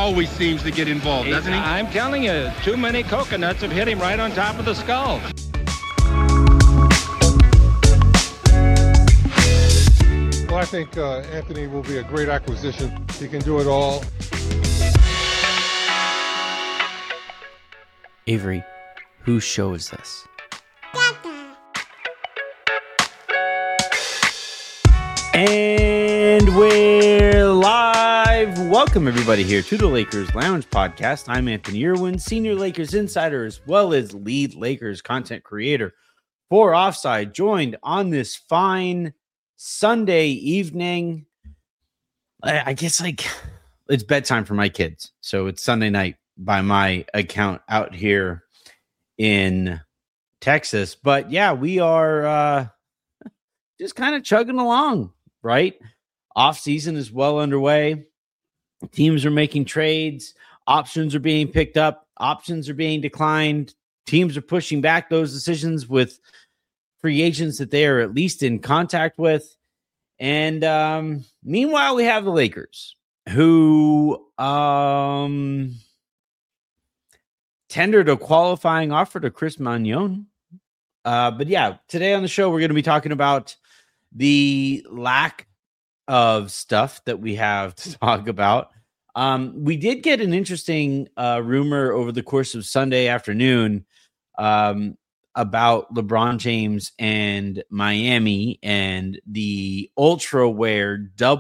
always seems to get involved, doesn't he? I'm telling you, too many coconuts have hit him right on top of the skull. Well, I think Anthony will be a great acquisition. He can do it all. Avery, whose show is this? And we're live. Welcome, everybody, here to the Lakers Lounge podcast. I'm Anthony Irwin, senior Lakers insider, as well as lead Lakers content creator for Offside, joined on this fine Sunday evening. I guess it's bedtime for my kids, so it's Sunday night by my account out here in Texas. But yeah, we are just kind of chugging along, right? Off season is well underway. Teams are making trades. Options are being picked up. Options are being declined. Teams are pushing back those decisions with free agents that they are at least in contact with. And meanwhile, we have the Lakers, who tendered a qualifying offer to Chris Magnon. But yeah, today on the show, we're going to be talking about the lack of stuff that we have to talk about. We did get an interesting rumor over the course of Sunday afternoon about LeBron James and Miami and the ultra rare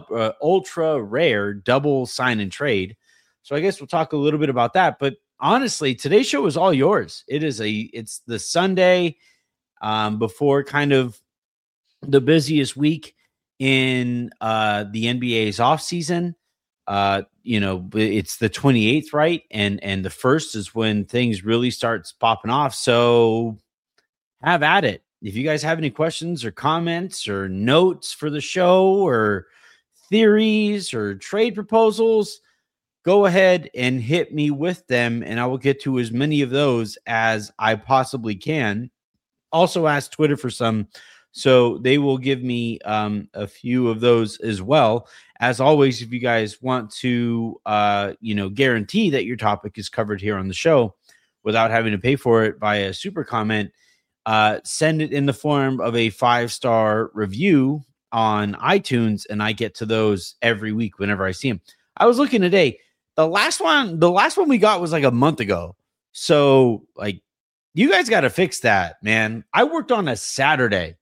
double sign and trade. So I guess we'll talk a little bit about that. But honestly, today's show is all yours. It's the Sunday before kind of the busiest week in the NBA's offseason. It's the 28th, right? And the first is when things really starts popping off. So have at it. If you guys have any questions or comments or notes for the show or theories or trade proposals, go ahead and hit me with them, and I will get to as many of those as I possibly can. Also ask Twitter for some, so they will give me a few of those as well. As always, if you guys want to, guarantee that your topic is covered here on the show without having to pay for it via a super comment, send it in the form of a 5-star review on iTunes, and I get to those every week whenever I see them. I was looking today. The last one we got was like a month ago. So, you guys got to fix that, man. I worked on a Saturday,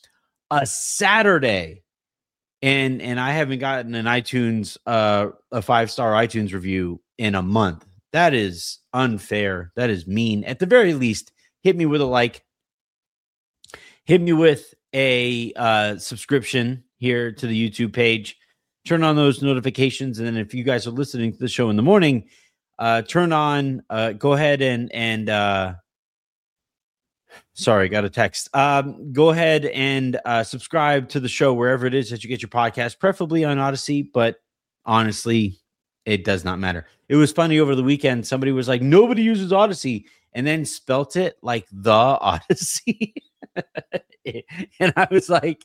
and I haven't gotten an iTunes, a 5-star iTunes review in a month. That is unfair. That is mean. At the very least, hit me with a like. Hit me with a subscription here to the YouTube page. Turn on those notifications. And then if you guys are listening to the show in the morning, turn on, go ahead and sorry, got a text. Go ahead and subscribe to the show wherever it is that you get your podcast, preferably on Odyssey, but honestly, it does not matter. It was funny over the weekend. Somebody was like, nobody uses Odyssey, and then spelt it like the Odyssey. And I was like,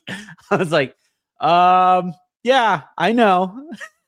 yeah, I know.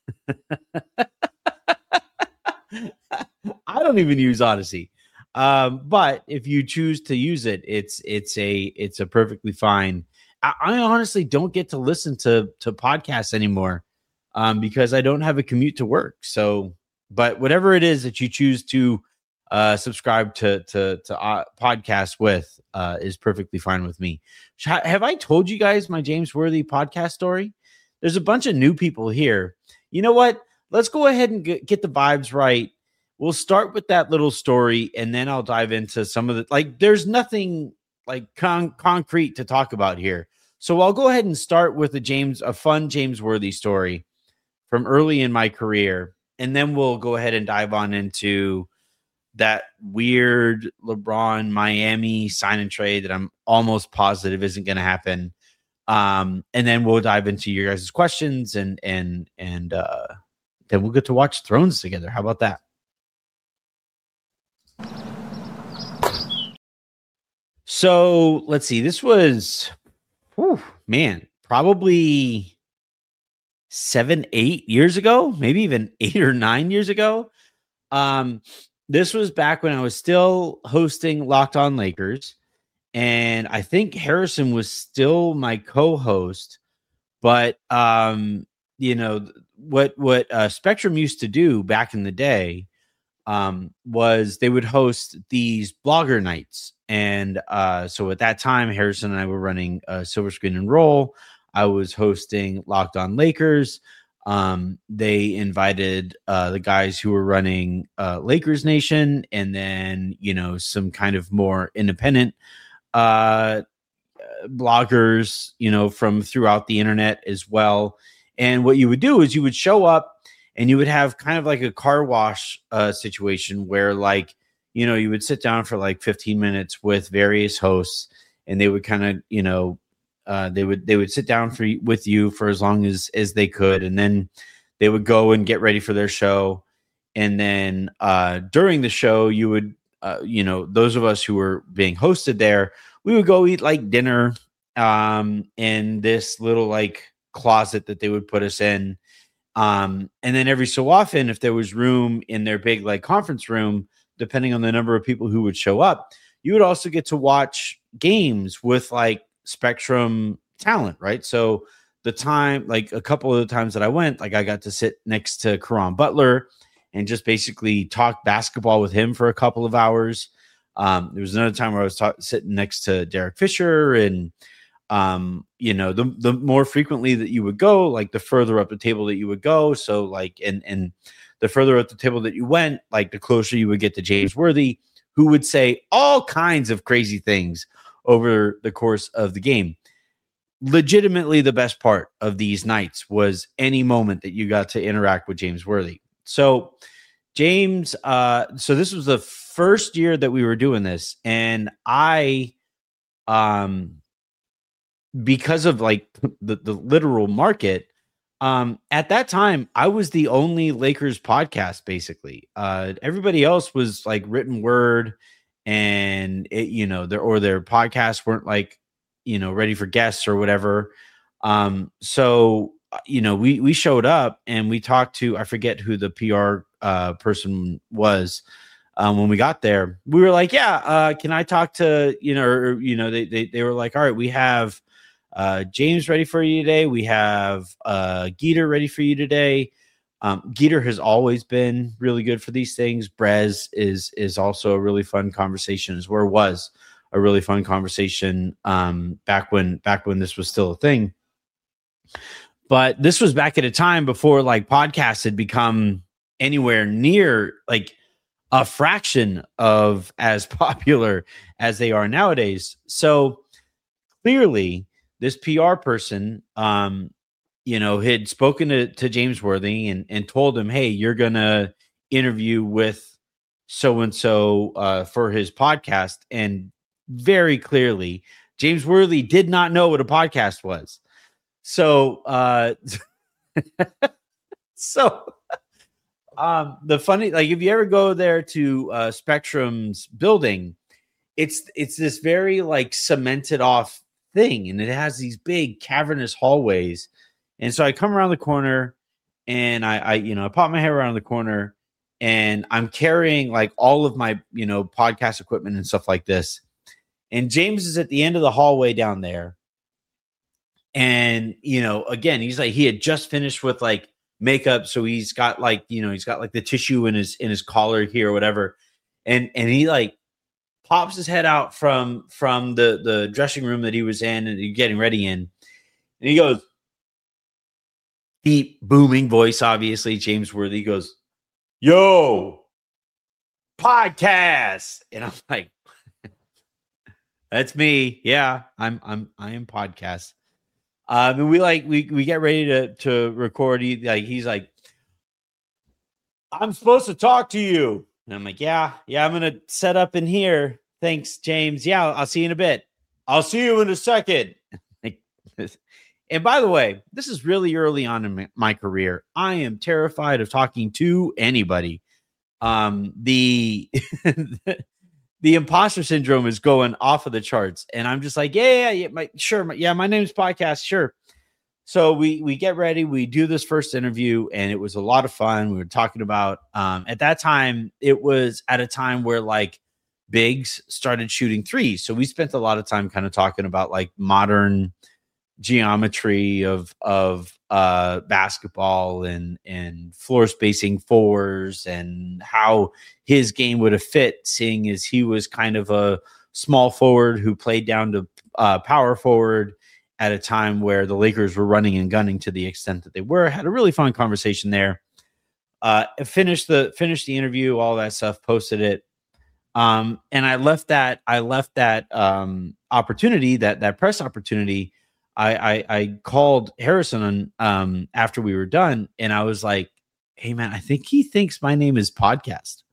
I don't even use Odyssey. But if you choose to use it, it's a perfectly fine. I honestly don't get to listen to podcasts anymore because I don't have a commute to work. So, but whatever it is that you choose to subscribe to podcasts with is perfectly fine with me. Have I told you guys my James Worthy podcast story? There's a bunch of new people here. You know what? Let's go ahead and get the vibes right. We'll start with that little story, and then I'll dive into some of the, there's nothing concrete to talk about here. So I'll go ahead and start with a fun James Worthy story from early in my career. And then we'll go ahead and dive on into that weird LeBron Miami sign and trade that I'm almost positive isn't going to happen. And then we'll dive into your guys' questions and then we'll get to watch Thrones together. How about that? So let's see. This was, probably 7-8 years ago, maybe even 8 or 9 years ago. This was back when I was still hosting Locked On Lakers, and I think Harrison was still my co-host. But you know what Spectrum used to do back in the day was they would host these blogger nights, and so at that time, Harrison and I were running Silver Screen and Roll. I was hosting Locked On Lakers. They invited the guys who were running Lakers Nation, and then, you know, some kind of more independent bloggers, you know, from throughout the internet as well. And what you would do is you would show up and you would have kind of like a car wash situation where, like, you know, you would sit down for like 15 minutes with various hosts, and they would kind of, you know, they would sit down with you for as long as they could, and then they would go and get ready for their show. And then during the show, you would, you know, those of us who were being hosted there, we would go eat like dinner in this little like closet that they would put us in. And then every so often, if there was room in their big like conference room, depending on the number of people who would show up, you would also get to watch games with like Spectrum talent, right? So the time, like a couple of the times that I went, like I got to sit next to Caron Butler and just basically talk basketball with him for a couple of hours. There was another time where I was sitting next to Derek Fisher, and you know, the more frequently that you would go, like the further up the table that you would go. So like, and the further up the table that you went, like the closer you would get to James Worthy, who would say all kinds of crazy things over the course of the game. Legitimately, the best part of these nights was any moment that you got to interact with James Worthy. So James, so this was the first year that we were doing this, and I, because of like the literal market, at that time, I was the only Lakers podcast, basically. Everybody else was like written word, and it, you know, their podcasts weren't like, you know, ready for guests or whatever. So, you know, we showed up and we talked to, I forget who the PR person was. When we got there, we were like, yeah, can I talk to, you know, or, you know, they were like, all right, we have James ready for you today. We have Geeter ready for you today. Geeter has always been really good for these things. Brez is also a really fun conversation, was a really fun conversation back when this was still a thing. But this was back at a time before like podcasts had become anywhere near like a fraction of as popular as they are nowadays. So clearly this PR person, you know, had spoken to James Worthy and told him, hey, you're going to interview with so-and-so for his podcast. And very clearly, James Worthy did not know what a podcast was. So, the funny, like if you ever go there to Spectrum's building, it's this very like cemented off thing, and it has these big cavernous hallways. And so I come around the corner, and I you know, I pop my head around the corner, and I'm carrying like all of my, you know, podcast equipment and stuff like this. And James is at the end of the hallway down there. And, you know, again, he's like, he had just finished with like makeup. So he's got like, you know, he's got like the tissue in his collar here or whatever. And he like pops his head out from the dressing room that he was in and getting ready in. And he goes, deep booming voice, obviously, James Worthy goes, yo, podcast. And I'm like, that's me. Yeah, I am podcast. And we get ready to record. He's like, I'm supposed to talk to you. And I'm like, yeah, I'm gonna set up in here. Thanks, James. Yeah, I'll see you in a bit. I'll see you in a second. And by the way, this is really early on in my career. I am terrified of talking to anybody. The imposter syndrome is going off of the charts, and I'm just like, yeah, my name's podcast, sure. So we get ready, we do this first interview, and it was a lot of fun. We were talking about at that time, it was at a time where like bigs started shooting threes. So we spent a lot of time kind of talking about like modern geometry of basketball and floor spacing fours and how his game would have fit, seeing as he was kind of a small forward who played down to power forward at a time where the Lakers were running and gunning to the extent that they were. Had a really fun conversation there. Finished the interview, all that stuff, posted it. And I left that opportunity, that press opportunity. I called Harrison after we were done, and I was like, "Hey man, I think he thinks my name is Podcast."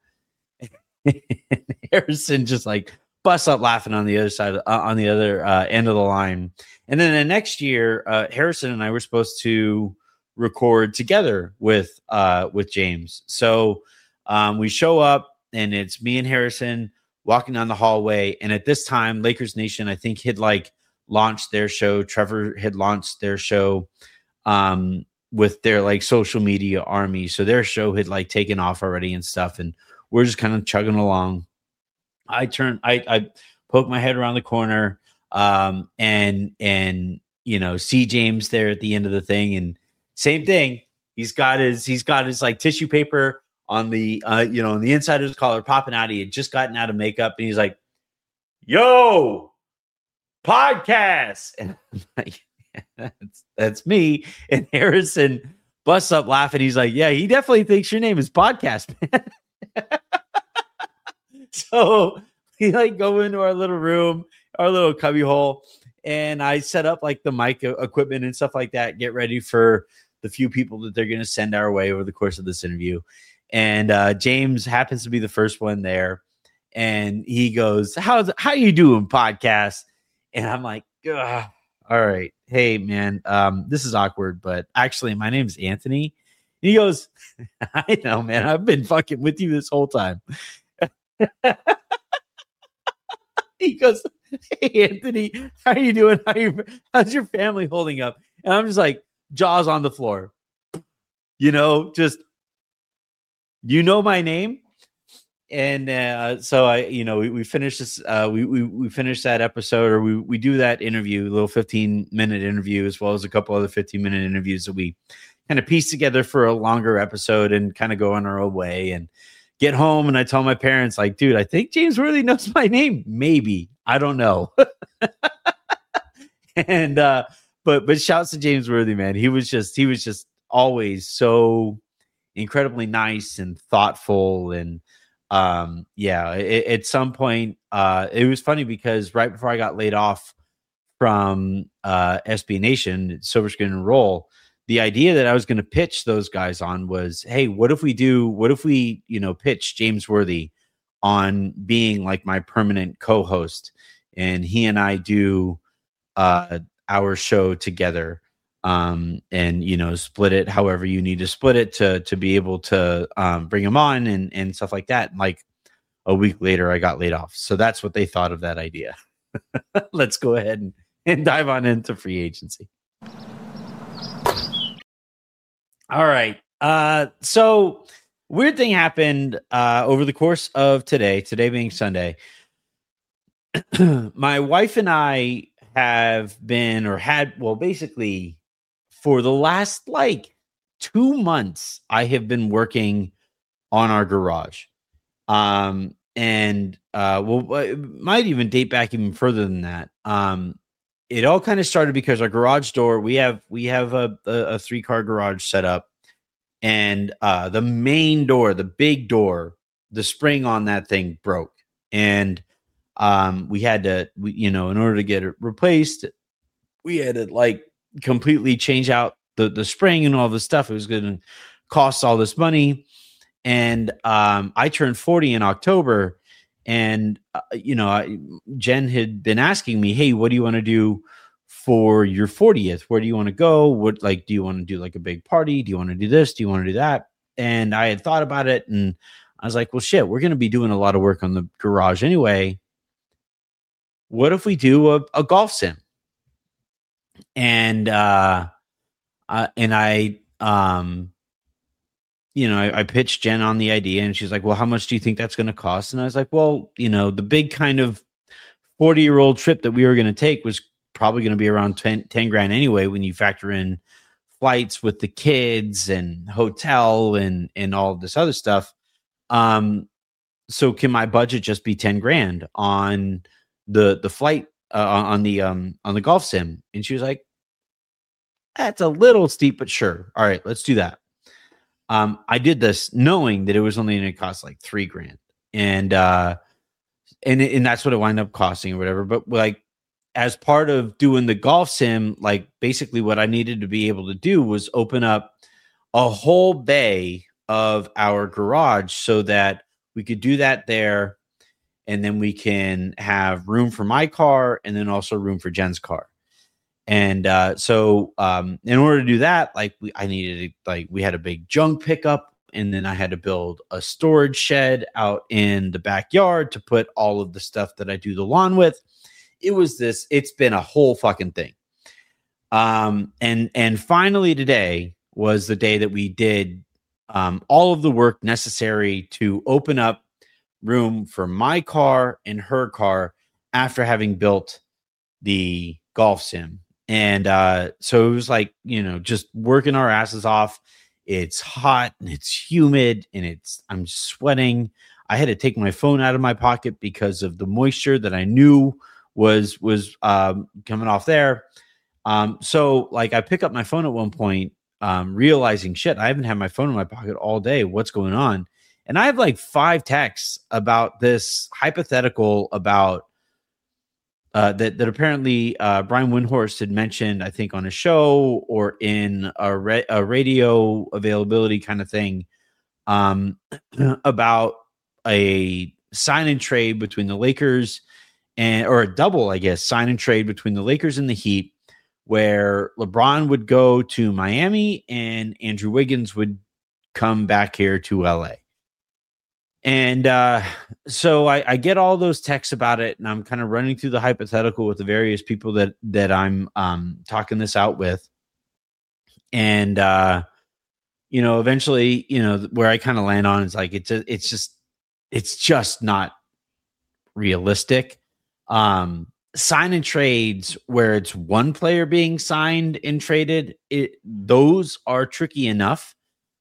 Harrison just like busts up laughing on the other side, on the other end of the line. And then the next year, Harrison and I were supposed to record together with James. So we show up, and it's me and Harrison walking down the hallway. And at this time, Lakers Nation, I think, had like launched their show. Trevor had launched their show with their like social media army. So their show had like taken off already and stuff. And we're just kind of chugging along. I poke my head around the corner and you know, see James there at the end of the thing, and same thing. He's got his like tissue paper on the you know, on the inside of his collar popping out. He had just gotten out of makeup, and he's like, "Yo, Podcast." And I'm like, yeah, that's me. And Harrison busts up laughing. He's like, "Yeah, he definitely thinks your name is Podcast, man." So we like go into our little room, our little cubby hole, and I set up like the mic equipment and stuff like that, get ready for the few people that they're going to send our way over the course of this interview. And James happens to be the first one there, and he goes, how you doing, Podcast? And I'm like, all right, hey man, this is awkward, but actually my name is Anthony. And he goes, "I know, man, I've been fucking with you this whole time." He goes, "Hey Anthony, how are you doing? How's your family holding up?" And I'm just like, jaws on the floor, you know, just, you know, my name. And so I, you know, we finished this, we finished that episode, or we do that interview, a little 15-minute interview, as well as a couple other 15-minute interviews that we kind of piece together for a longer episode and kind of go on our own way. And get home, and I tell my parents, like, "Dude, I think James Worthy knows my name. Maybe, I don't know." And but shouts to James Worthy, man. He was just always so incredibly nice and thoughtful. And yeah, at some point, it was funny because right before I got laid off from SB Nation, Silver Screen and Roll, the idea that I was going to pitch those guys on was, hey, what if we, you know, pitch James Worthy on being like my permanent co-host, and he and I do our show together, and, you know, split it however you need to split it to be able to bring him on and stuff like that. And like a week later, I got laid off. So that's what they thought of that idea. Let's go ahead and dive on into free agency. All right. So weird thing happened over the course of today being Sunday. My wife and I have been, or had, well, basically for the last like 2 months, I have been working on our garage. Well, it might even date back even further than that. It all kind of started because our garage door, we have a 3-car garage set up, and the main door, the big door, the spring on that thing broke, and we had to, you know, in order to get it replaced, we had to like completely change out the spring and all the stuff. It was going to cost all this money, and I turned 40 in October. And, you know, Jen had been asking me, "Hey, what do you want to do for your 40th? Where do you want to go? What, like, do you want to do like a big party? Do you want to do this? Do you want to do that?" And I had thought about it, and I was like, well, shit, we're going to be doing a lot of work on the garage anyway. What if we do a golf sim? And And I I pitched Jen on the idea, and she's like, well, how much do you think that's going to cost? And I was like, well, the big kind of 40-year-old trip that we were going to take was probably going to be around 10 grand anyway, when you factor in flights with the kids and hotel and all this other stuff. So can my budget just be 10 grand on the flight, on the golf sim? And she was like, that's a little steep, but sure. All right, let's do that. I did this knowing that it was only going to cost like 3 grand. And that's what it wound up costing or whatever. But like, as part of doing the golf sim, like basically what I needed to be able to do was open up a whole bay of our garage so that we could do that there. And then we can have room for my car and then also room for Jen's car. And so in order to do that, like we had a big junk pickup, and then I had to build a storage shed out in the backyard to put all of the stuff that I do the lawn with. It's been a whole fucking thing. And finally today was the day that we did all of the work necessary to open up room for my car and her car after having built the golf sim. And so it was like, just working our asses off. It's hot and it's humid and I'm sweating. I had to take my phone out of my pocket because of the moisture that I knew was coming off there. So like I pick up my phone at one point, realizing shit, I haven't had my phone in my pocket all day. What's going on? And I have like 5 texts about this hypothetical about that apparently Brian Windhorst had mentioned, I think on a show or in a radio availability kind of thing, about a sign and trade between the Lakers or a double, I guess, sign and trade between the Lakers and the Heat, where LeBron would go to Miami and Andrew Wiggins would come back here to LA. And so I get all those texts about it, and I'm kind of running through the hypothetical with the various people that I'm talking this out with. And eventually, where I kind of land on is like it's just not realistic. Sign and trades where it's one player being signed and traded, those are tricky enough.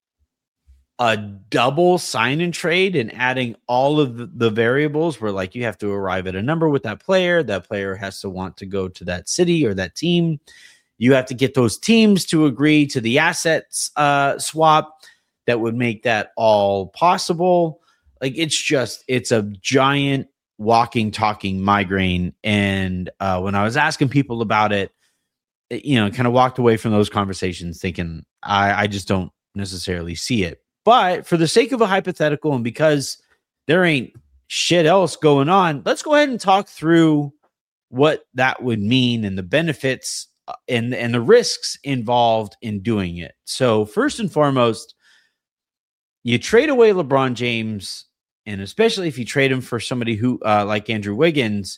A double sign and trade and adding all of the variables where like you have to arrive at a number with that player has to want to go to that city or that team. You have to get those teams to agree to the assets swap that would make that all possible. Like it's a giant walking, talking migraine. And when I was asking people about it, kind of walked away from those conversations thinking I just don't necessarily see it. But for the sake of a hypothetical, and because there ain't shit else going on, let's go ahead and talk through what that would mean and the benefits and the risks involved in doing it. So first and foremost, you trade away LeBron James, and especially if you trade him for somebody who like Andrew Wiggins,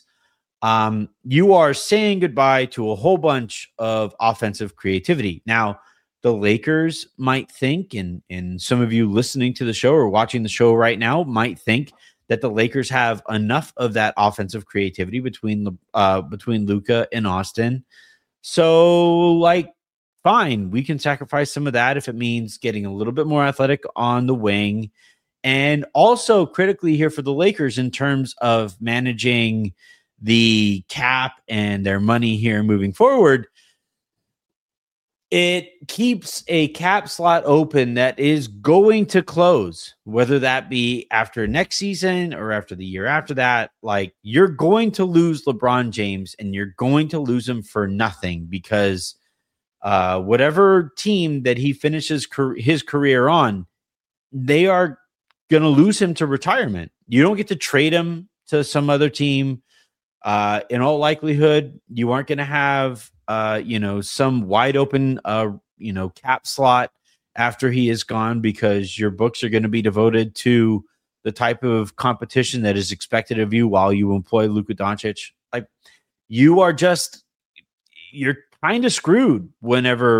you are saying goodbye to a whole bunch of offensive creativity. Now, the Lakers might think, and some of you listening to the show or watching the show right now might think that the Lakers have enough of that offensive creativity between Luka and Austin. So, like, fine, we can sacrifice some of that if it means getting a little bit more athletic on the wing. And also critically here for the Lakers in terms of managing the cap and their money here moving forward, it keeps a cap slot open that is going to close, whether that be after next season or after the year after that. Like, you're going to lose LeBron James, and you're going to lose him for nothing because whatever team that he finishes his career on, they are going to lose him to retirement. You don't get to trade him to some other team. In all likelihood, you aren't going to have some wide open, cap slot after he is gone, because your books are going to be devoted to the type of competition that is expected of you while you employ Luka Doncic. Like, you're kind of screwed whenever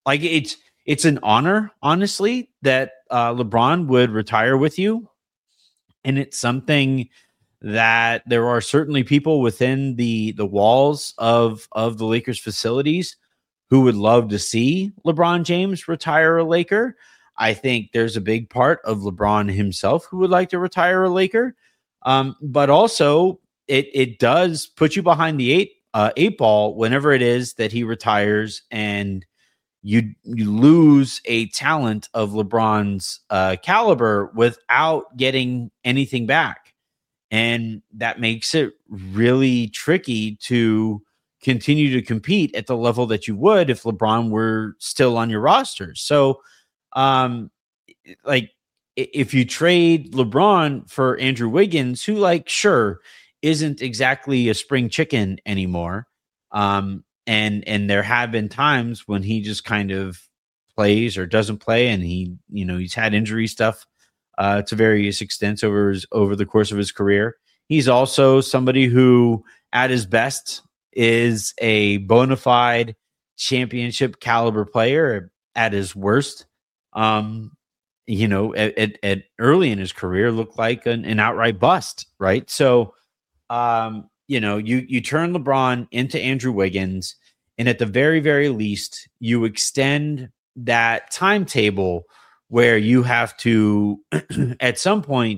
like it's an honor, honestly, that LeBron would retire with you, and it's something that there are certainly people within the walls of the Lakers facilities who would love to see LeBron James retire a Laker. I think there's a big part of LeBron himself who would like to retire a Laker. But also it does put you behind the eight ball whenever it is that he retires and you lose a talent of LeBron's caliber without getting anything back. And that makes it really tricky to continue to compete at the level that you would if LeBron were still on your roster. So, like, if you trade LeBron for Andrew Wiggins, who, like, sure, isn't exactly a spring chicken anymore. And there have been times when he just kind of plays or doesn't play, and he's had injury stuff to various extents over the course of his career. He's also somebody who, at his best, is a bona fide championship caliber player. At his worst, at early in his career, looked like an outright bust, right? So, you turn LeBron into Andrew Wiggins, and at the very, very least, you extend that timetable where you have to, at some point,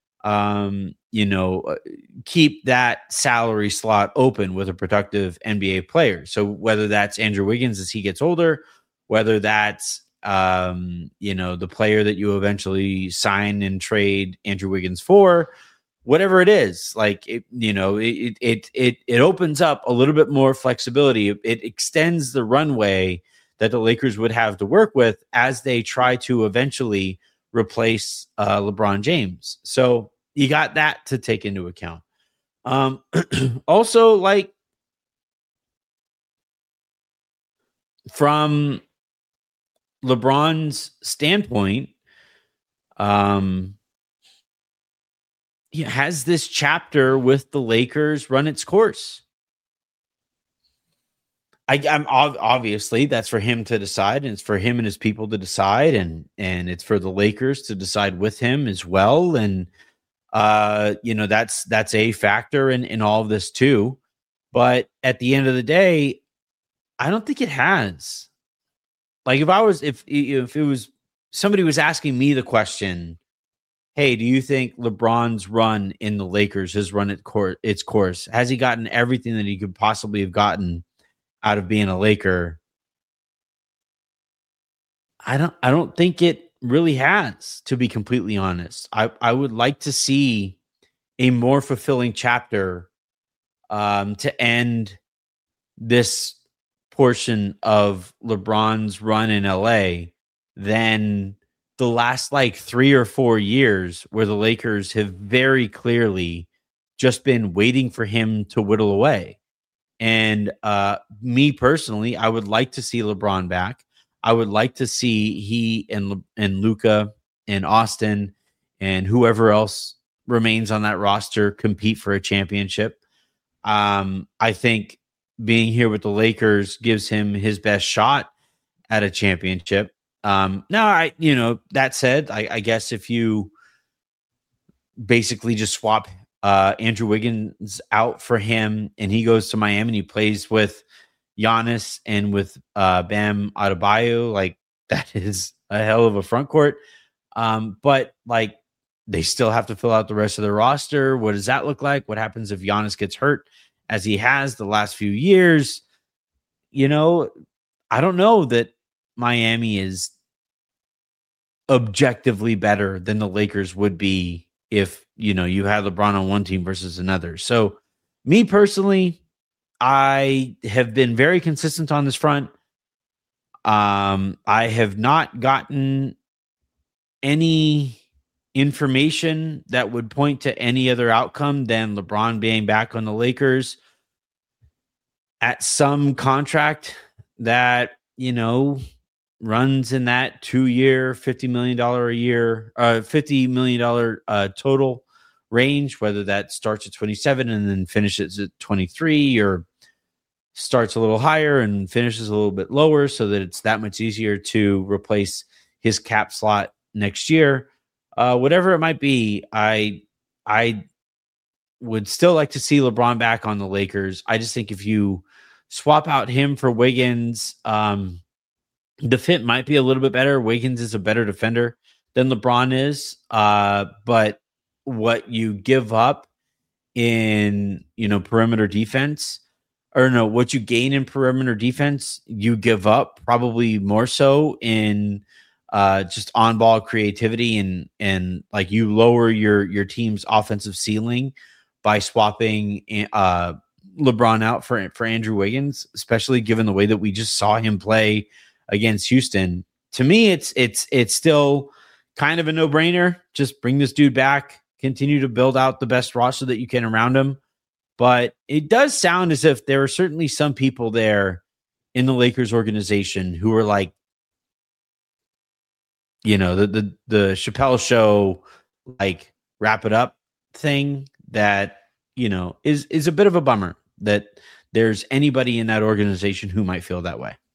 keep that salary slot open with a productive NBA player. So whether that's Andrew Wiggins as he gets older, whether that's the player that you eventually sign and trade Andrew Wiggins for, whatever it is, like it opens up a little bit more flexibility. It extends the runway that the Lakers would have to work with as they try to eventually replace LeBron James. So you got that to take into account. Also, like, from LeBron's standpoint, has this chapter with the Lakers run its course? I'm obviously that's for him to decide, and it's for him and his people to decide, and it's for the Lakers to decide with him as well. And that's a factor in all of this too. But at the end of the day, I don't think it has. Like, if it was somebody was asking me the question, hey, do you think LeBron's run in the Lakers has run its course? Has he gotten everything that he could possibly have gotten out of being a Laker? I don't think it really has, to be completely honest. I would like to see a more fulfilling chapter to end this portion of LeBron's run in LA than the last 3 or 4 years where the Lakers have very clearly just been waiting for him to whittle away. And me personally, I would like to see LeBron back. I would like to see he and Luka and Austin and whoever else remains on that roster compete for a championship. I think being here with the Lakers gives him his best shot at a championship. Now, that said, I guess if you basically just swap Andrew Wiggins out for him and he goes to Miami and he plays with Giannis and with Bam Adebayo, like, that is a hell of a front court. But they still have to fill out the rest of the roster. What does that look like? What happens if Giannis gets hurt, as he has the last few years? I don't know that Miami is objectively better than the Lakers would be if, you had LeBron on one team versus another. So me personally, I have been very consistent on this front. I have not gotten any information that would point to any other outcome than LeBron being back on the Lakers at some contract that, runs in that 2-year, $50 million a year, $50 million total range, whether that starts at 27 and then finishes at 23, or starts a little higher and finishes a little bit lower so that it's that much easier to replace his cap slot next year. Whatever it might be, I would still like to see LeBron back on the Lakers. I just think if you swap out him for Wiggins, the fit might be a little bit better. Wiggins is a better defender than LeBron is. But what you give up in, perimeter defense, or no, what you gain in perimeter defense, you give up probably more so in just on-ball creativity, and like you lower your team's offensive ceiling by swapping LeBron out for Andrew Wiggins, especially given the way that we just saw him play against Houston. To me, it's still kind of a no-brainer. Just bring this dude back, continue to build out the best roster that you can around him. But it does sound as if there are certainly some people there in the Lakers organization who are like, the Chappelle Show, like, wrap it up thing that, is a bit of a bummer that there's anybody in that organization who might feel that way.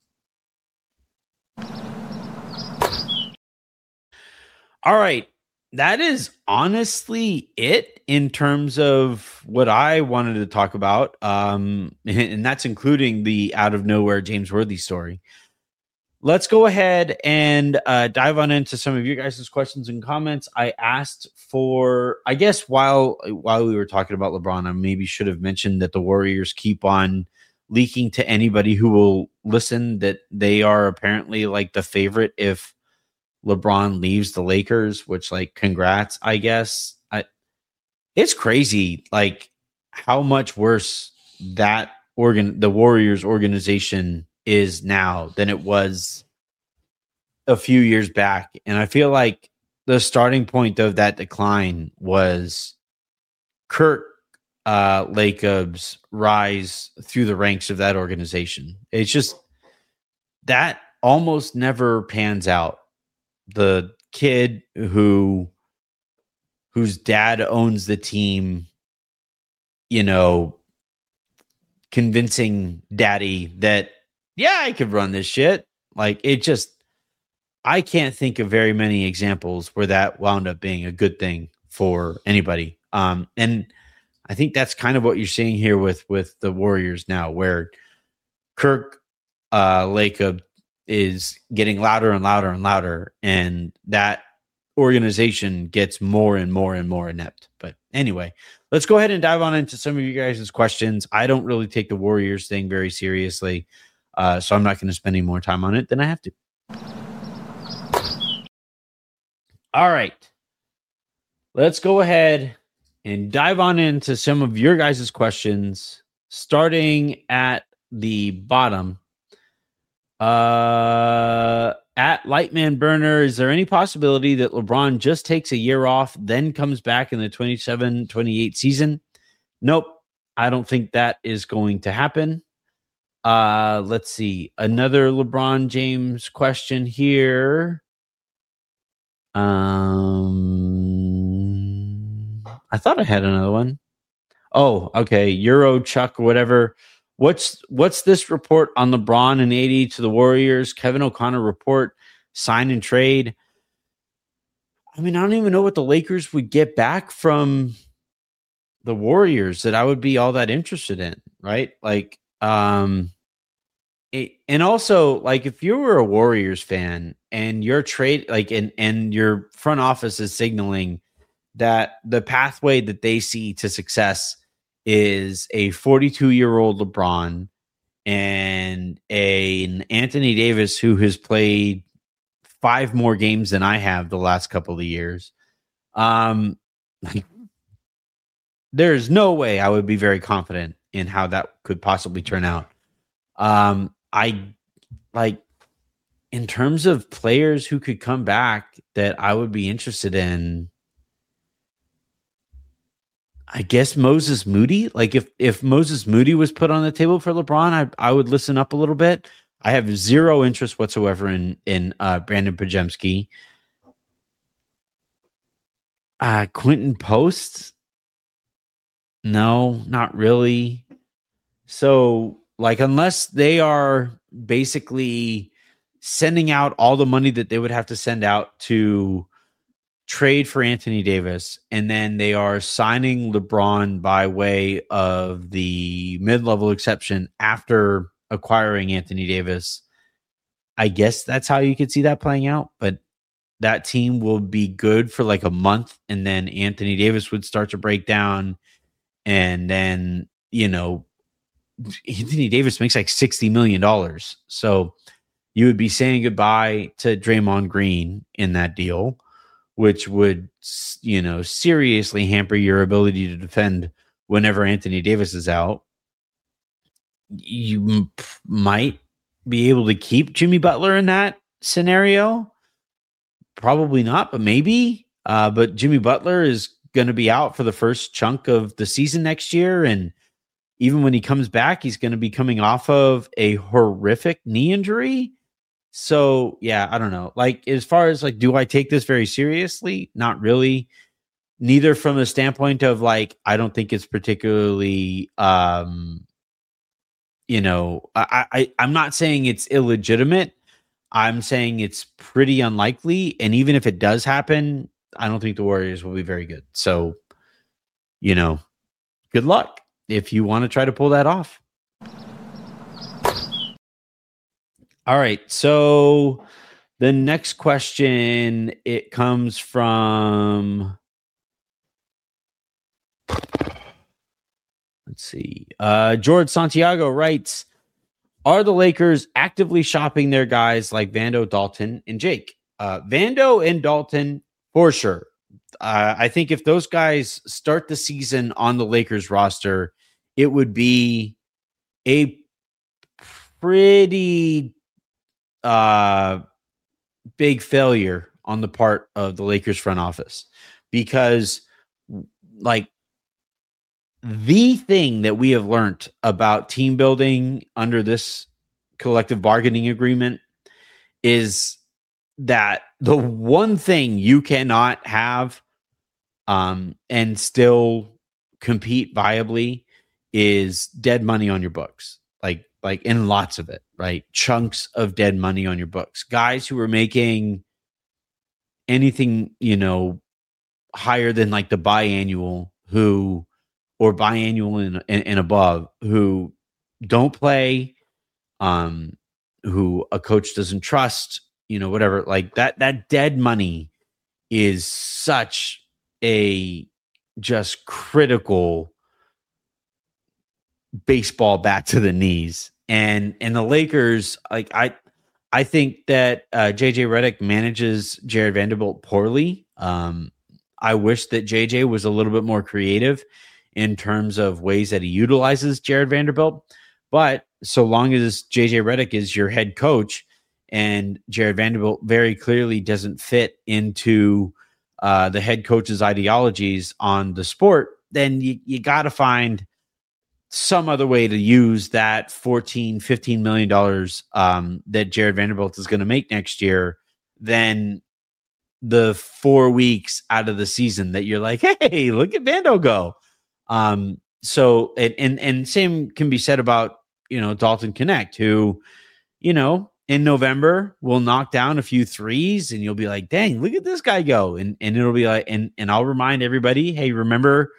All right. That is honestly it in terms of what I wanted to talk about. And that's including the out of nowhere James Worthy story. Let's go ahead and dive on into some of you guys' questions and comments. I asked for, I guess while we were talking about LeBron, I maybe should have mentioned that the Warriors keep on leaking to anybody who will listen that they are apparently like the favorite if LeBron leaves the Lakers, which, like, congrats, I guess. It's crazy, like, how much worse the Warriors organization is now than it was a few years back. And I feel like the starting point of that decline was Kurt Lacob's rise through the ranks of that organization. It's just that almost never pans out. The kid whose dad owns the team, convincing daddy that, yeah, I could run this shit. Like, I can't think of very many examples where that wound up being a good thing for anybody. And I think that's kind of what you're seeing here with the Warriors now, where Kirk Lacob is getting louder and louder and louder, and that organization gets more and more and more inept. But anyway, let's go ahead and dive on into some of you guys' questions. I don't really take the Warriors thing very seriously, so I'm not going to spend any more time on it than I have to. All right. Let's go ahead and dive on into some of your guys' questions, starting at the bottom. At Lightman Burner, is there any possibility that LeBron just takes a year off, then comes back in the 27-28 season? Nope. I don't think that is going to happen. Let's see. Another LeBron James question here. I thought I had another one. Oh, okay. Euro Chuck or whatever. What's this report on LeBron and AD to the Warriors? Kevin O'Connor report, sign and trade. I mean, I don't even know what the Lakers would get back from the Warriors that I would be all that interested in, right? Like, and also, like, if you were a Warriors fan and your trade, like, and your front office is signaling that the pathway that they see to success is a 42-year-old LeBron and an Anthony Davis who has played 5 more games than I have the last couple of years. Like, there's no way I would be very confident in how that could possibly turn out. I like, in terms of players who could come back that I would be interested in, I guess Moses Moody. Like, if Moses Moody was put on the table for LeBron, I would listen up a little bit. I have zero interest whatsoever in Brandon Podziemski. Quentin Post? No, not really. So, Like, unless they are basically sending out all the money that they would have to send out to trade for Anthony Davis, and then they are signing LeBron by way of the mid-level exception after acquiring Anthony Davis, I guess that's how you could see that playing out. But that team will be good for like a month, and then Anthony Davis would start to break down. And then, Anthony Davis makes like $60 million. So you would be saying goodbye to Draymond Green in that deal, which would, seriously hamper your ability to defend whenever Anthony Davis is out. You might be able to keep Jimmy Butler in that scenario. Probably not, but maybe. But Jimmy Butler is going to be out for the first chunk of the season next year. And even when he comes back, he's going to be coming off of a horrific knee injury. So, yeah, I don't know. Like, as far as like, do I take this very seriously? Not really. Neither from the standpoint of like, I don't think it's particularly, I'm not saying it's illegitimate. I'm saying it's pretty unlikely. And even if it does happen, I don't think the Warriors will be very good. So, good luck if you want to try to pull that off. All right. So the next question, it comes from, let's see. George Santiago writes, are the Lakers actively shopping their guys like Vando, Dalton, and Jake? Vando and Dalton, for sure. I think if those guys start the season on the Lakers roster, it would be a pretty big failure on the part of the Lakers front office, because like the thing that we have learned about team building under this collective bargaining agreement is that the one thing you cannot have and still compete viably is dead money on your books. Like in lots of it, right? Chunks of dead money on your books. Guys who are making anything, higher than like the biannual or biannual and above, who don't play, who a coach doesn't trust, whatever. Like that dead money is such a just critical baseball bat to the knees. And the Lakers, like I think that JJ Redick manages Jared Vanderbilt poorly. I wish that JJ was a little bit more creative in terms of ways that he utilizes Jared Vanderbilt. But so long as JJ Redick is your head coach and Jared Vanderbilt very clearly doesn't fit into the head coach's ideologies on the sport, then you got to find some other way to use that $14-15 million that Jared Vanderbilt is going to make next year than the 4 weeks out of the season that you're like, hey, look at Vando go. So and same can be said about, Dalton Connect, who, in November will knock down a few threes and you'll be like, dang, look at this guy go. And it'll be like, and I'll remind everybody, hey, remember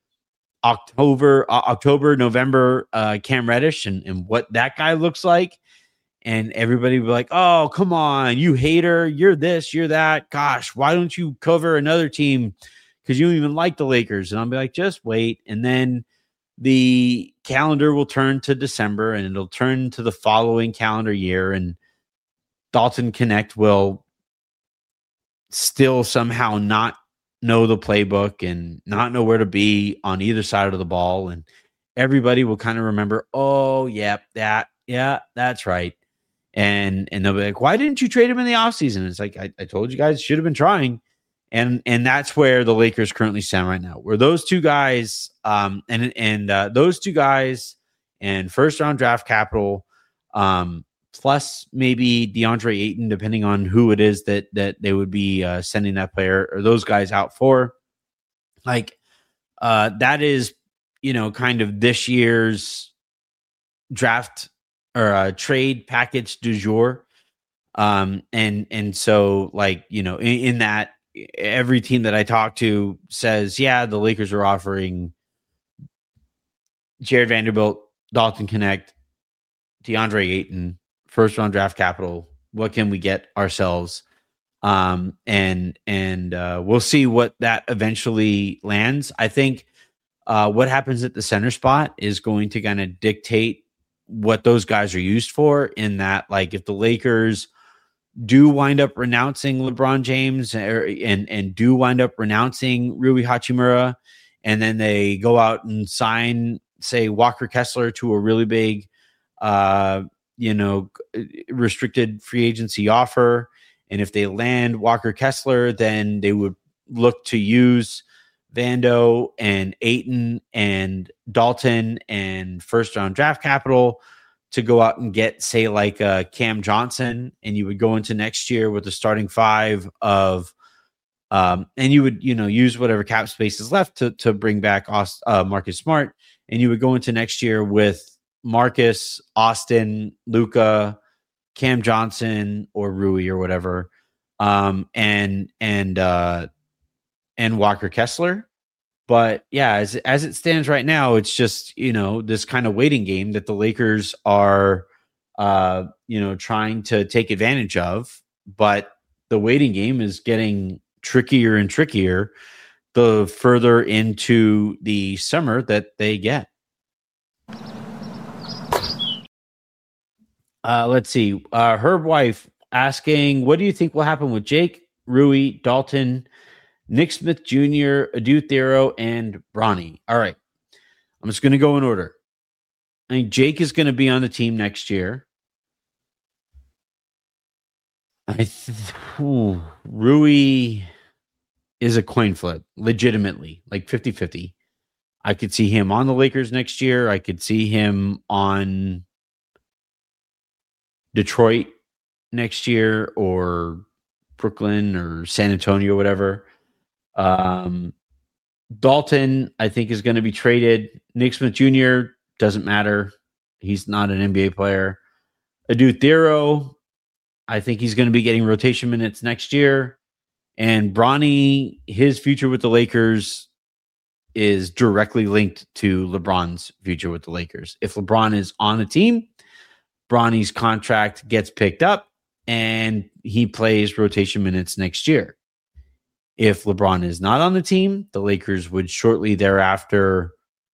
October, November, Cam Reddish and what that guy looks like. And everybody will be like, oh, come on, you hater. You're this, you're that. Gosh, why don't you cover another team? Because you don't even like the Lakers. And I'll be like, just wait. And then the calendar will turn to December and it'll turn to the following calendar year. And Dalton Connect will still somehow not know the playbook and not know where to be on either side of the ball. And everybody will kind of remember, oh, yeah, that's right. And they'll be like, why didn't you trade him in the offseason? It's like, I told you guys should have been trying. And that's where the Lakers currently stand right now, where those two guys those two guys and first round draft capital, plus maybe DeAndre Ayton, depending on who it is that they would be sending that player or those guys out for. Like that is, kind of this year's draft or trade package du jour. And so like, in that, every team that I talk to says, yeah, the Lakers are offering Jared Vanderbilt, Dalton Connect, DeAndre Ayton, first round draft capital. What can we get ourselves? And we'll see what that eventually lands. I think what happens at the center spot is going to kind of dictate what those guys are used for, in that, like, if the Lakers do wind up renouncing LeBron James and do wind up renouncing Rui Hachimura, and then they go out and sign, say, Walker Kessler to a really big, restricted free agency offer. And if they land Walker Kessler, then they would look to use Vando and Ayton and Dalton and first round draft capital to go out and get, say, like Cam Johnson, and you would go into next year with the starting five of, and you would, use whatever cap space is left to bring back Marcus Smart, and you would go into next year with Marcus, Austin, Luka, Cam Johnson, or Rui or whatever, and Walker Kessler. But yeah, as it stands right now, it's just, this kind of waiting game that the Lakers are, trying to take advantage of. But the waiting game is getting trickier and trickier the further into the summer that they get. Let's see. Herb Wife asking, what do you think will happen with Jake, Rui, Dalton, Nick Smith Jr., Adu Thero, and Bronny? All right. I'm just going to go in order. I think Jake is going to be on the team next year. Rui is a coin flip, legitimately, like 50-50. I could see him on the Lakers next year. I could see him on Detroit next year, or Brooklyn or San Antonio, whatever. Dalton, I think, is going to be traded. Nick Smith Jr. doesn't matter. He's not an NBA player. Adu Thero, I think he's going to be getting rotation minutes next year. And Bronny, his future with the Lakers is directly linked to LeBron's future with the Lakers. If LeBron is on the team, Bronny's contract gets picked up and he plays rotation minutes next year. If LeBron is not on the team, the Lakers would shortly thereafter,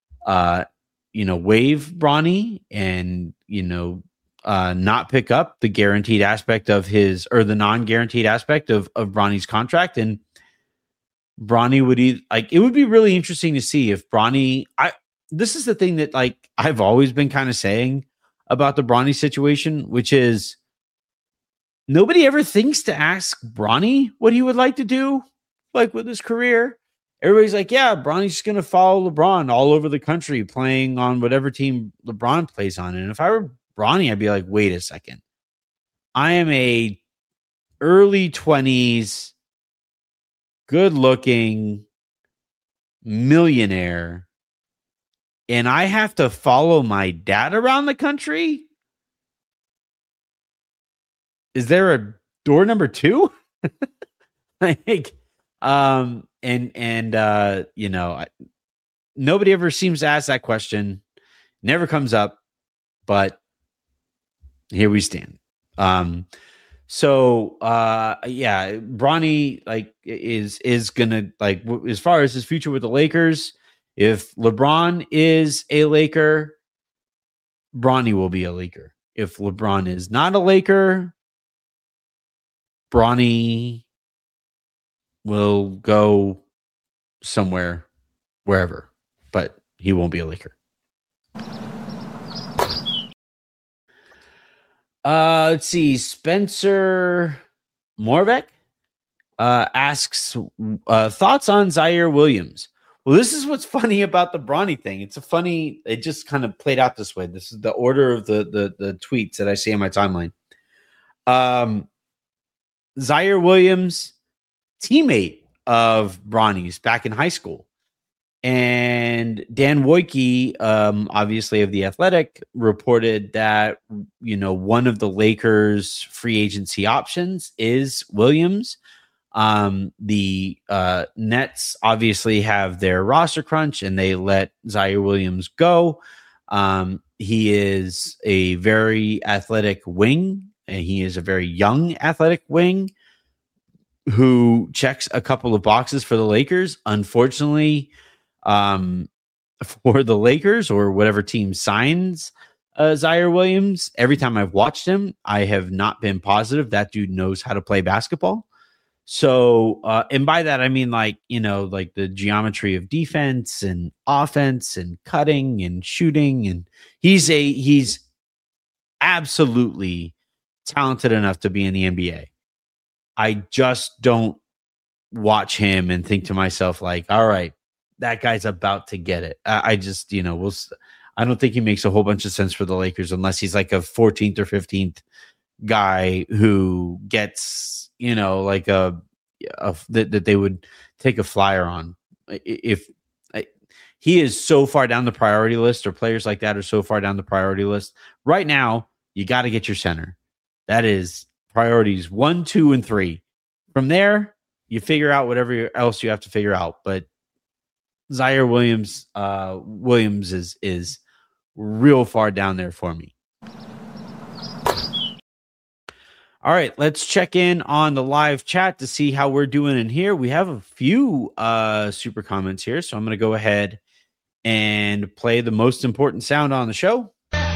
waive Bronny and, not pick up the guaranteed aspect of the non-guaranteed aspect of Bronny's contract. And Bronny would it would be really interesting to see if Bronny, this is the thing that, like, I've always been kind of saying about the Bronny situation, which is nobody ever thinks to ask Bronny what he would like to do, like, with his career. Everybody's like, yeah, Bronny's just going to follow LeBron all over the country, playing on whatever team LeBron plays on. And if I were Bronny, I'd be like, wait a second. I am a early 20s, good-looking millionaire, and I have to follow my dad around the country? Is there a door number 2? Like, nobody ever seems to ask that question. Never comes up, but here we stand. Bronny, like, is gonna, like, as far as his future with the Lakers, if LeBron is a Laker, Bronny will be a Laker. If LeBron is not a Laker, Bronny will go somewhere, wherever, but he won't be a Laker. Let's see. Spencer Morbeck asks thoughts on Zaire Williams. Well, this is what's funny about the Bronny thing. It just kind of played out this way. This is the order of the tweets that I see on my timeline. Zaire Williams, teammate of Bronny's back in high school. And And Dan Wojcicki, obviously of The Athletic, reported that, one of the Lakers' free agency options is Williams. The Nets obviously have their roster crunch, and they let Zaire Williams go. He is a very athletic wing, and he is a very young athletic wing who checks a couple of boxes for the Lakers. Unfortunately, for the Lakers or whatever team signs Zaire Williams, every time I've watched him, I have not been positive that dude knows how to play basketball. So, and by that, I mean, like the geometry of defense and offense and cutting and shooting. And he's absolutely talented enough to be in the NBA. I just don't watch him and think to myself, like, all right, that guy's about to get it. I just, I don't think he makes a whole bunch of sense for the Lakers unless he's like a 14th or 15th guy who gets, like that they would take a flyer on. If he is so far down the priority list, or players like that are so far down the priority list right now, you got to get your center. That is priorities 1, 2, and 3. From there, you figure out whatever else you have to figure out. But Zaire Williams, is real far down there for me. All right, let's check in on the live chat to see how we're doing in here. We have a few super comments here, so I'm going to go ahead and play the most important sound on the show.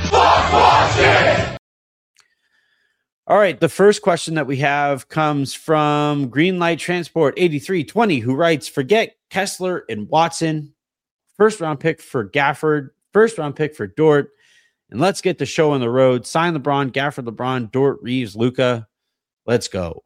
All right, the first question that we have comes from Greenlight Transport 8320, who writes, forget Kessler and Watson, first round pick for Gafford, first round pick for Dort, and let's get the show on the road. Sign LeBron, Gafford, LeBron, Dort, Reeves, Luka. Let's go.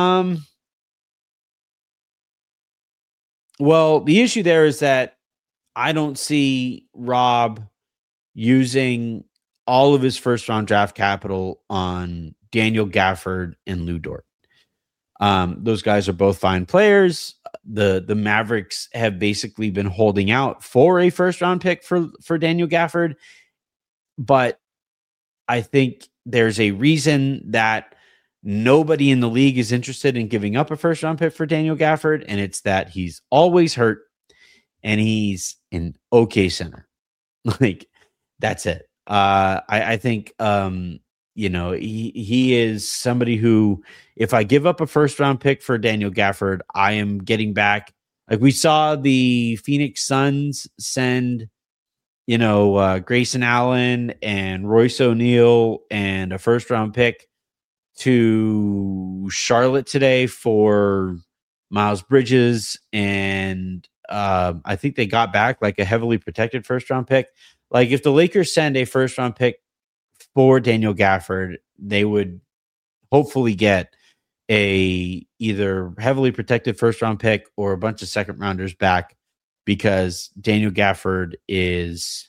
Well, the issue there is that I don't see Rob using all of his first round draft capital on Daniel Gafford and Lou Dort. Those guys are both fine players. The Mavericks have basically been holding out for a first round pick for Daniel Gafford, but I think there's a reason that nobody in the league is interested in giving up a first round pick for Daniel Gafford, and it's that he's always hurt and he's an okay center. Like, that's it. I think he is somebody who, if I give up a first round pick for Daniel Gafford, I am getting back. Like, we saw the Phoenix Suns send, Grayson Allen and Royce O'Neal and a first round pick to Charlotte today for Miles Bridges. And I think they got back like a heavily protected first round pick. Like, if the Lakers send a first round pick for Daniel Gafford, they would hopefully get a either heavily protected first round pick or a bunch of second rounders back, because Daniel Gafford is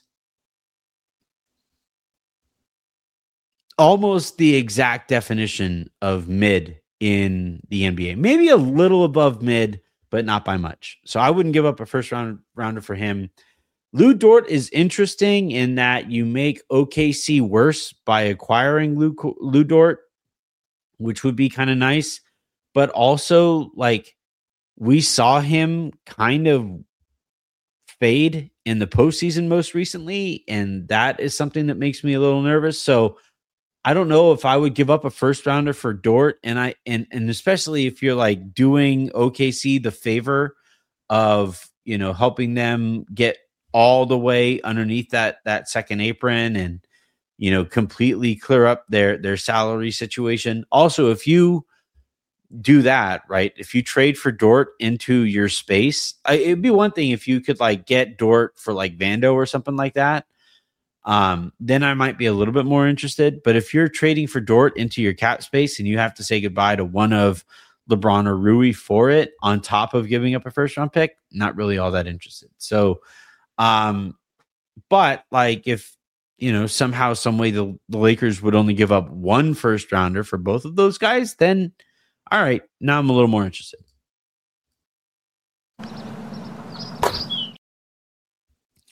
almost the exact definition of mid in the NBA. Maybe a little above mid, but not by much. So I wouldn't give up a first rounder for him. Lou Dort is interesting in that you make OKC worse by acquiring Lou Dort, which would be kind of nice. But also, like, we saw him kind of fade in the postseason most recently, and that is something that makes me a little nervous. So I don't know if I would give up a first rounder for Dort, and especially if you're like doing OKC the favor of, helping them get all the way underneath that second apron and, completely clear up their salary situation. Also, if you do that, right, if you trade for Dort into your space, it'd be one thing if you could like get Dort for like Vando or something like that. Then I might be a little bit more interested. But if you're trading for Dort into your cap space and you have to say goodbye to one of LeBron or Rui for it, on top of giving up a first round pick, not really all that interested. So, but like if, somehow, some way the Lakers would only give up one first rounder for both of those guys, then all right, now I'm a little more interested.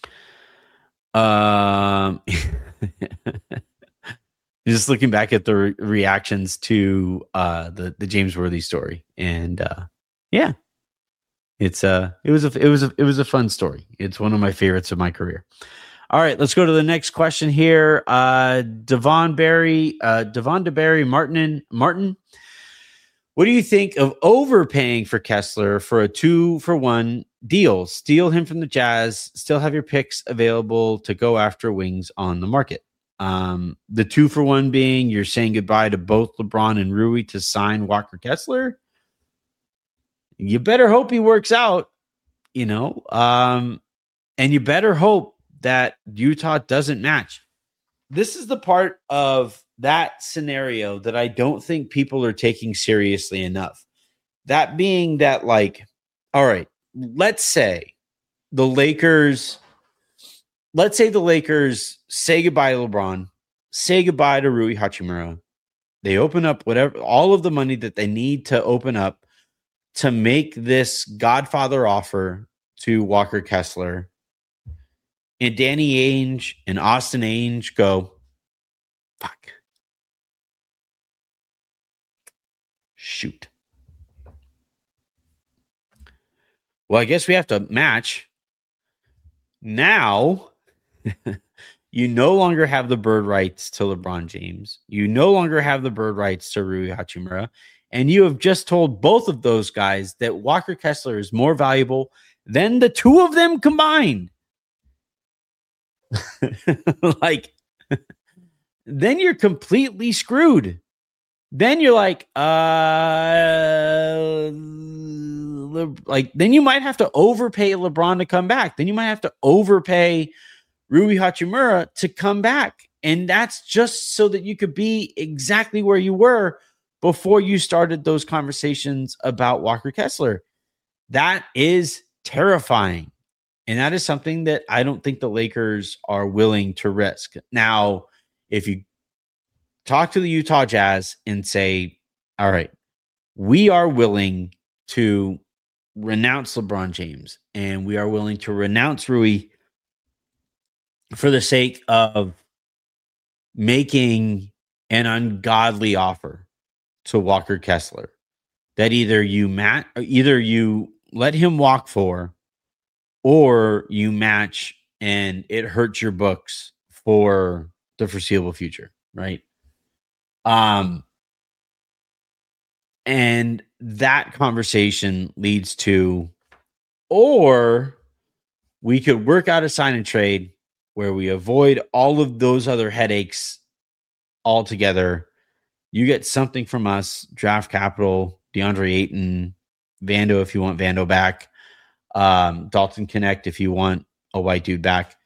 Just looking back at the reactions to the James Worthy story, and yeah, it was a fun story. It's one of my favorites of my career. All right, let's go to the next question here. Devon DeBerry Martin. What do you think of overpaying for Kessler for a 2-for-1 deal? Steal him from the Jazz, still have your picks available to go after wings on the market. The 2-for-1 being you're saying goodbye to both LeBron and Rui to sign Walker Kessler. You better hope he works out, and you better hope that Utah doesn't match. This is the part of that scenario that I don't think people are taking seriously enough. That being that, all right, let's say the Lakers say goodbye to LeBron, say goodbye to Rui Hachimura. They open up all of the money that they need to open up to make this Godfather offer to Walker Kessler. And Danny Ainge and Austin Ainge go, fuck. Shoot. Well, I guess we have to match. Now, you no longer have the bird rights to LeBron James. You no longer have the bird rights to Rui Hachimura. And you have just told both of those guys that Walker Kessler is more valuable than the two of them combined. Then you're completely screwed. Then you're then you might have to overpay LeBron to come back. Then you might have to overpay Rui Hachimura to come back. And that's just so that you could be exactly where you were before you started those conversations about Walker Kessler. That is terrifying. And that is something that I don't think the Lakers are willing to risk. Now, if you talk to the Utah Jazz and say, all right, we are willing to renounce LeBron James and we are willing to renounce Rui for the sake of making an ungodly offer to Walker Kessler that either you let him walk for, or you match and it hurts your books for the foreseeable future, right? And that conversation leads to, or we could work out a sign and trade where we avoid all of those other headaches altogether. You get something from us, draft capital, DeAndre Ayton, Vando if you want Vando back, Dalton Connect if you want a white dude back.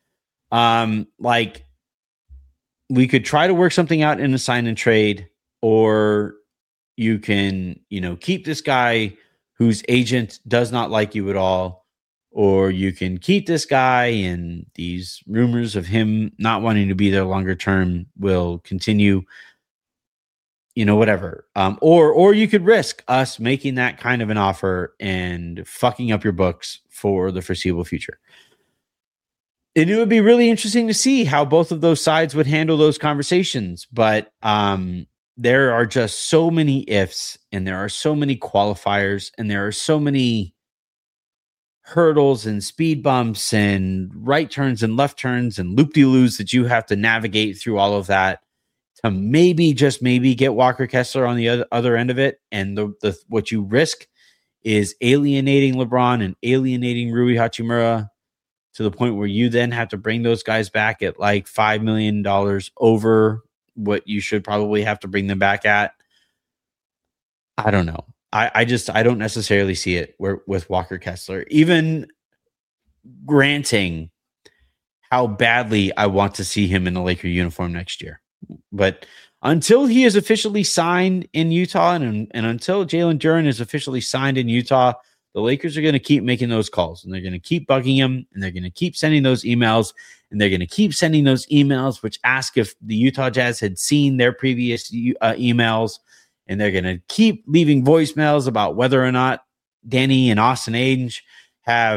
We could try to work something out in a sign and trade, or you can, keep this guy whose agent does not like you at all, or you can keep this guy and these rumors of him not wanting to be there longer term will continue, whatever. Or you could risk us making that kind of an offer and fucking up your books for the foreseeable future. And it would be really interesting to see how both of those sides would handle those conversations. But there are just so many ifs, and there are so many qualifiers, and there are so many hurdles and speed bumps and right turns and left turns and loop-de-loos that you have to navigate through all of that to maybe get Walker Kessler on the other end of it. And the what you risk is alienating LeBron and alienating Rui Hachimura to the point where you then have to bring those guys back at like $5 million over what you should probably have to bring them back at. I don't know. I don't necessarily see it with Walker Kessler, even granting how badly I want to see him in a Laker uniform next year. But until he is officially signed in Utah and until Jalen Duren is officially signed in Utah, the Lakers are going to keep making those calls, and they're going to keep bugging him, and they're going to keep sending those emails, and they're going to keep sending those emails which ask if the Utah Jazz had seen their previous emails, and they're going to keep leaving voicemails about whether or not Danny and Austin Ainge have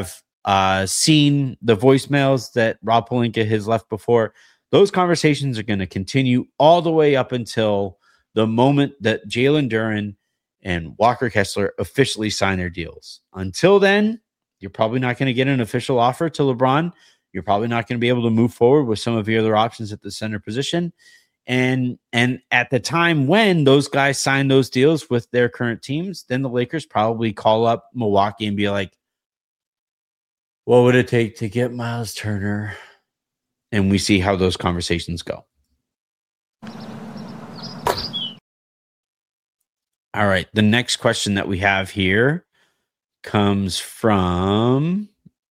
seen the voicemails that Rob Pelinka has left before, those conversations are going to continue all the way up until the moment that Jalen Duren and Walker Kessler officially sign their deals. Until then, you're probably not going to get an official offer to LeBron. You're probably not going to be able to move forward with some of your other options at the center position. And at the time when those guys sign those deals with their current teams, then the Lakers probably call up Milwaukee and be like, what would it take to get Miles Turner? And we see how those conversations go. All right. The next question that we have here comes from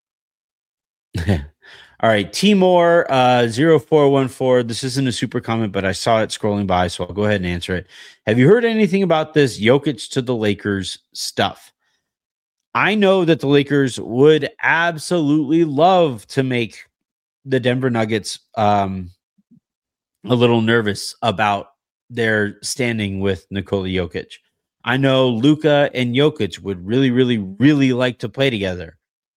all right, Timor 0414. This isn't a super comment, but I saw it scrolling by, so I'll go ahead and answer it. Have you heard anything about this Jokic to the Lakers stuff? I know that the Lakers would absolutely love to make the Denver Nuggets a little nervous about their standing with Nikola Jokic. I know Luka and Jokic would really, really, really like to play together.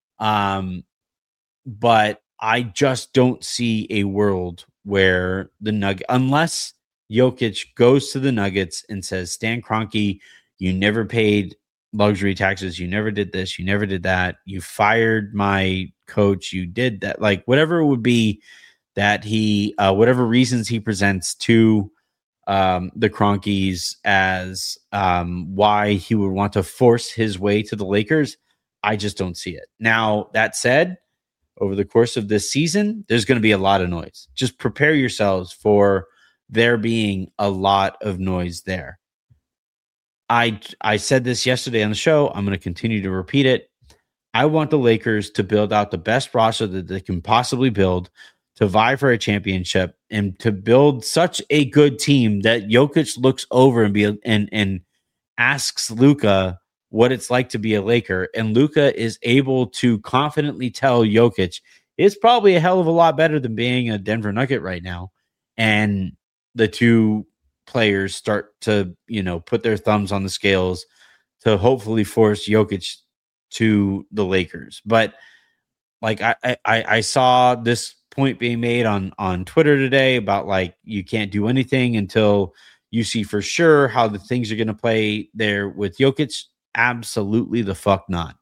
But I just don't see a world where unless Jokic goes to the Nuggets and says, Stan Kroenke, you never paid luxury taxes. You never did this. You never did that. You fired my coach. You did that. Like whatever it would be that he, whatever reasons he presents to the Kroenkes as why he would want to force his way to the Lakers, I just don't see it. Now, that said, over the course of this season, there's going to be a lot of noise. Just prepare yourselves for there being a lot of noise there. I said this yesterday on the show. I'm going to continue to repeat it. I want the Lakers to build out the best roster that they can possibly build to vie for a championship and to build such a good team that Jokic looks over and asks Luka what it's like to be a Laker, and Luka is able to confidently tell Jokic it's probably a hell of a lot better than being a Denver Nugget right now. And the two players start to, put their thumbs on the scales to hopefully force Jokic to the Lakers. But like I saw this point being made on Twitter today about like you can't do anything until you see for sure how the things are going to play there with Jokic. Absolutely the fuck not.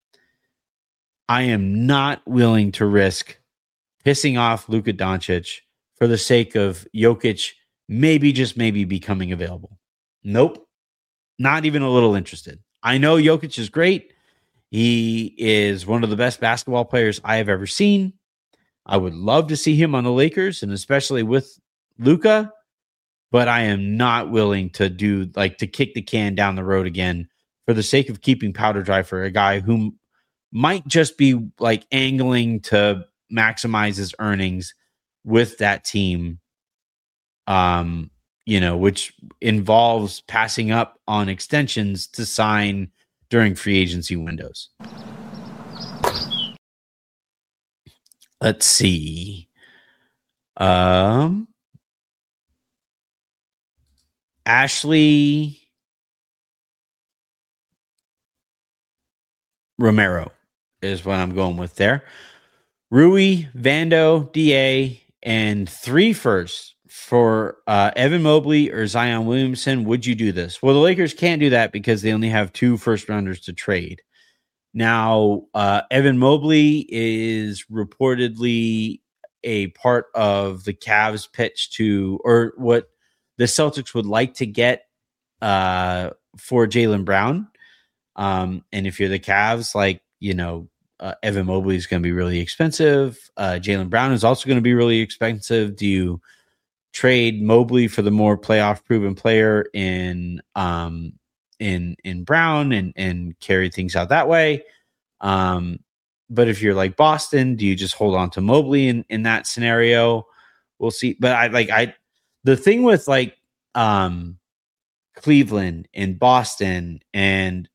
I am not willing to risk pissing off Luka Doncic for the sake of Jokic maybe, just maybe becoming available. Nope. Not even a little interested. I know Jokic is great. He is one of the best basketball players I have ever seen. I would love to see him on the Lakers, and especially with Luka, but I am not willing to kick the can down the road again for the sake of keeping powder dry for a guy who might just be like angling to maximize his earnings with that team, which involves passing up on extensions to sign during free agency windows. Let's see. Ashley Romero is what I'm going with there. Rui, Vando, DA, and 3 firsts for Evan Mobley or Zion Williamson. Would you do this? Well, the Lakers can't do that because they only have 2 first rounders to trade. Now, Evan Mobley is reportedly a part of the Cavs pitch to, or what the Celtics would like to get for Jaylen Brown. And if you're the Cavs, Evan Mobley is going to be really expensive. Jaylen Brown is also going to be really expensive. Do you trade Mobley for the more playoff proven player in Brown and carry things out that way? But if you're like Boston, do you just hold on to Mobley in that scenario? We'll see. But the thing with Cleveland and Boston and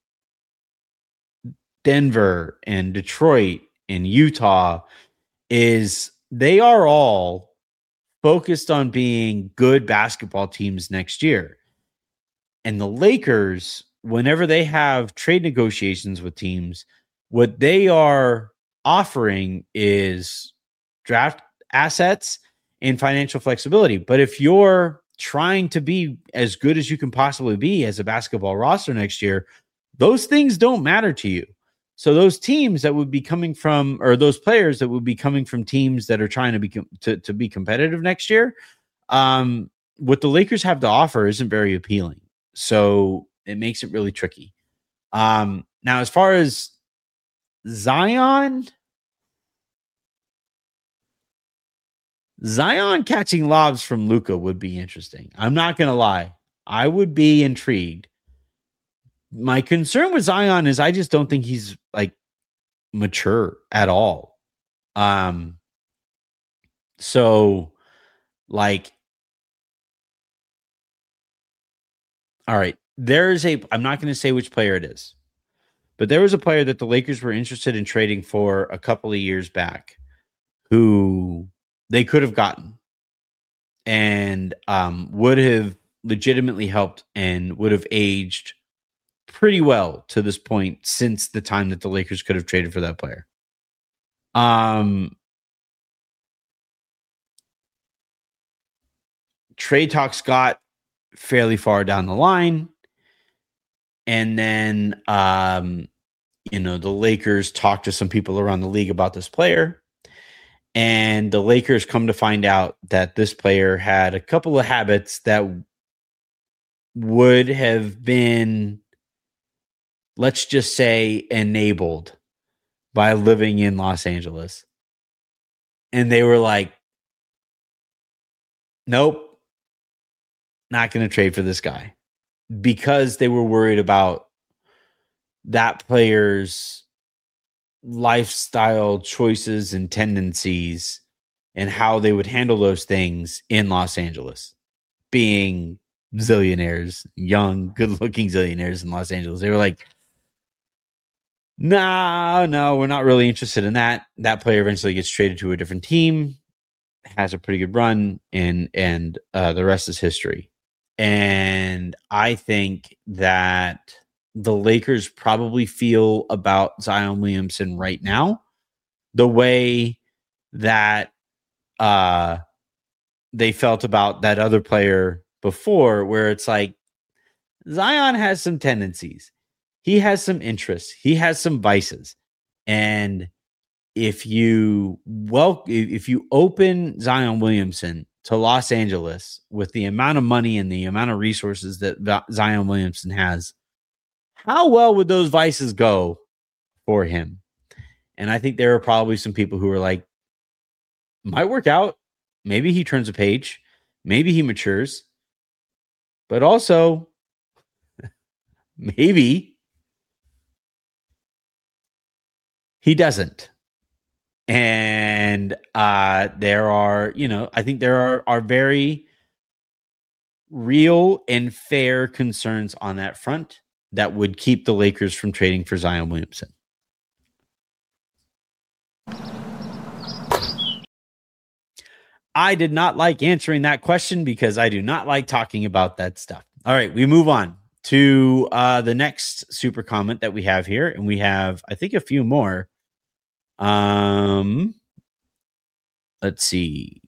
Denver and Detroit and Utah is they are all focused on being good basketball teams next year. And the Lakers, whenever they have trade negotiations with teams, what they are offering is draft assets and financial flexibility. But if you're trying to be as good as you can possibly be as a basketball roster next year, those things don't matter to you. So those teams that would be coming from, or those players that would be coming from teams that are trying to be to be competitive next year, what the Lakers have to offer isn't very appealing. So it makes it really tricky. Now, as far as Zion catching lobs from Luka would be interesting. I'm not going to lie. I would be intrigued. My concern with Zion is I just don't think he's like mature at all. So like, all right, I'm not going to say which player it is, but there was a player that the Lakers were interested in trading for a couple of years back who they could have gotten and would have legitimately helped and would have aged pretty well to this point since the time that the Lakers could have traded for that player. Trade talks got fairly far down the line. And then, the Lakers talked to some people around the league about this player. And the Lakers come to find out that this player had a couple of habits that would have been, let's just say, enabled by living in Los Angeles. And they were like, nope, not going to trade for this guy, because they were worried about that player's lifestyle choices and tendencies and how they would handle those things in Los Angeles, being zillionaires, young, good-looking zillionaires in Los Angeles. They were like, no, we're not really interested in that. That player eventually gets traded to a different team, has a pretty good run, and the rest is history. And I think that the Lakers probably feel about Zion Williamson right now the way that they felt about that other player before, where it's like, Zion has some tendencies. He has some interests. He has some vices. And if you open Zion Williamson to Los Angeles with the amount of money and the amount of resources that Zion Williamson has, how well would those vices go for him? And I think there are probably some people who are like, might work out. Maybe he turns a page. Maybe he matures. But also, maybe he doesn't. And there are, I think there are very real and fair concerns on that front that would keep the Lakers from trading for Zion Williamson. I did not like answering that question because I do not like talking about that stuff. All right, we move on to the next super comment that we have here. And we have, I think, a few more. Let's see.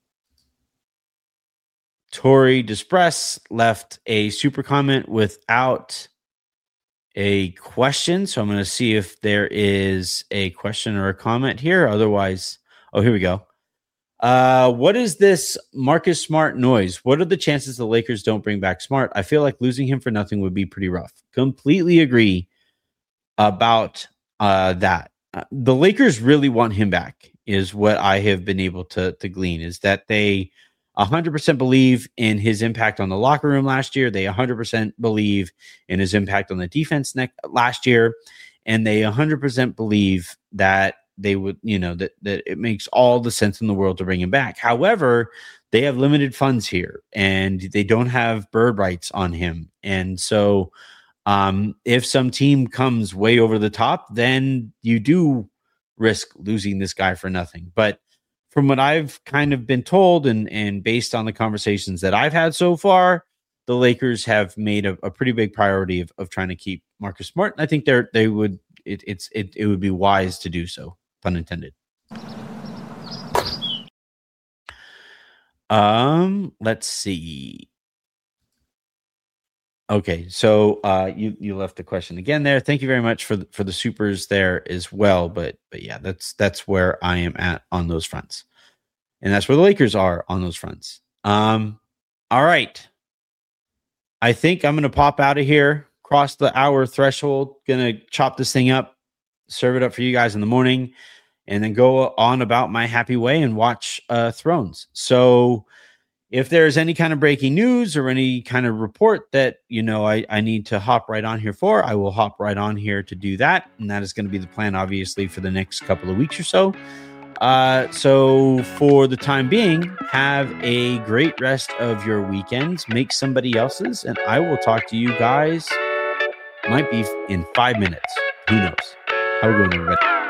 Tori Despress left a super comment without a question. So I'm going to see if there is a question or a comment here. Otherwise, here we go. What is this Marcus Smart noise? What are the chances the Lakers don't bring back Smart? I feel like losing him for nothing would be pretty rough. Completely agree about that. The Lakers really want him back, is what I have been able to glean, is that they 100% believe in his impact on the locker room last year. They 100% believe in his impact on the defense last year. And they 100% believe that they would, that it makes all the sense in the world to bring him back. However, they have limited funds here and they don't have bird rights on him. And so if some team comes way over the top, then you do risk losing this guy for nothing. But from what I've kind of been told and based on the conversations that I've had so far, the Lakers have made a pretty big priority of trying to keep Marcus Smart. And I think it would be wise to do so. pun intended. Let's see. Okay, so you left the question again there. Thank you very much for the supers there as well. But yeah, that's where I am at on those fronts, and that's where the Lakers are on those fronts. All right, I think I'm gonna pop out of here, cross the hour threshold, gonna chop this thing up, serve it up for you guys in the morning, and then go on about my happy way and watch Thrones. So if there's any kind of breaking news or any kind of report that, I need to hop right on here for, I will hop right on here to do that. And that is going to be the plan, obviously, for the next couple of weeks or so. So for the time being, have a great rest of your weekends. Make somebody else's. And I will talk to you guys, might be in 5 minutes. Who knows? Have a good one, everybody.